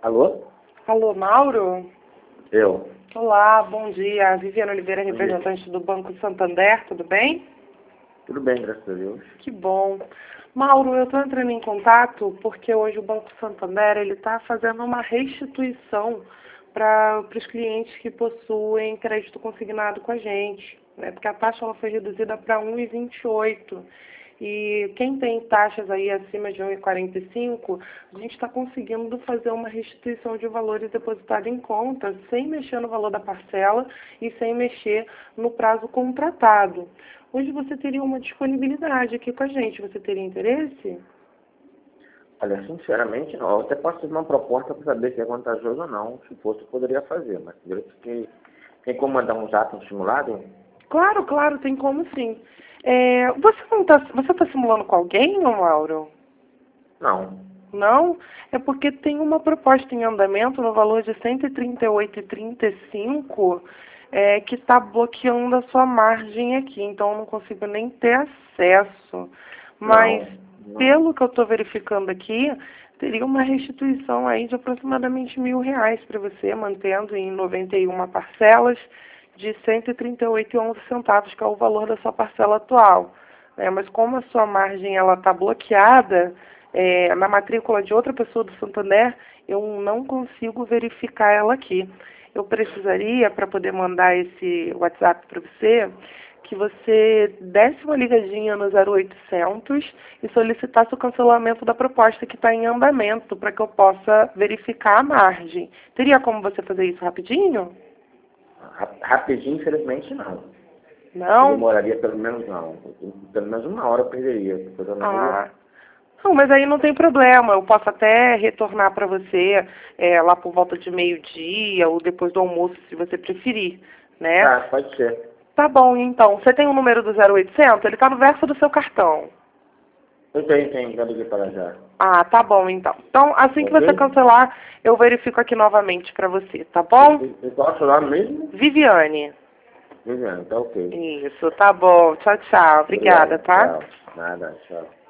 Alô? Alô, Mauro? Eu. Olá, bom dia. Viviane Oliveira, Bom dia. representante do Banco Santander, tudo bem? Tudo bem, graças a Deus. Que bom. Mauro, eu estou entrando em contato porque hoje o Banco Santander está fazendo uma restituição para os clientes que possuem crédito consignado com a gente, né? Porque a taxa ela foi reduzida para 1,28. E quem tem taxas aí acima de 1,45, a gente está conseguindo fazer uma restituição de valores depositados em conta, sem mexer no valor da parcela e sem mexer no prazo contratado. Hoje você teria uma disponibilidade aqui com a gente. Você teria interesse? Olha, sinceramente, não. Eu até posso fazer uma proposta para saber se é vantajoso ou não. Se fosse, eu poderia fazer. Mas tem como mandar um zap no simulado? Claro, claro, tem como sim. Você tá simulando com alguém, ô Mauro? Não. Não? É porque tem uma proposta em andamento no valor de R$ 138,35 que está bloqueando a sua margem aqui. Então eu não consigo nem ter acesso. Mas, Não. pelo que eu estou verificando aqui, teria uma restituição aí de aproximadamente R$ 1.000 para você, mantendo em 91 parcelas de R$ 138,11, que é o valor da sua parcela atual. Mas como a sua margem ela está bloqueada na matrícula de outra pessoa do Santander, eu não consigo verificar ela aqui. Eu precisaria, para poder mandar esse WhatsApp para você, que você desse uma ligadinha no 0800 e solicitasse o cancelamento da proposta que está em andamento, para que eu possa verificar a margem. Teria como você fazer isso rapidinho? Rapidinho, infelizmente, não. Não? Demoraria pelo menos não. Pelo menos uma hora eu perderia. Porque eu não Não, mas aí não tem problema. Eu posso até retornar para você lá por volta de meio-dia ou depois do almoço, se você preferir, né? Tá, pode ser. Tá bom, então. Você tem o número do 0800? Ele está no verso do seu cartão. Eu tenho. Já liguei para já. Ah, tá bom, então. Então, assim que você Ok? cancelar, eu verifico aqui novamente para você, tá bom? E qual é o seu nome mesmo? Viviane. Viviane, tá ok. Isso, tá bom. Tchau, tchau. Obrigada, Obrigado. tá? Tchau. Nada, tchau.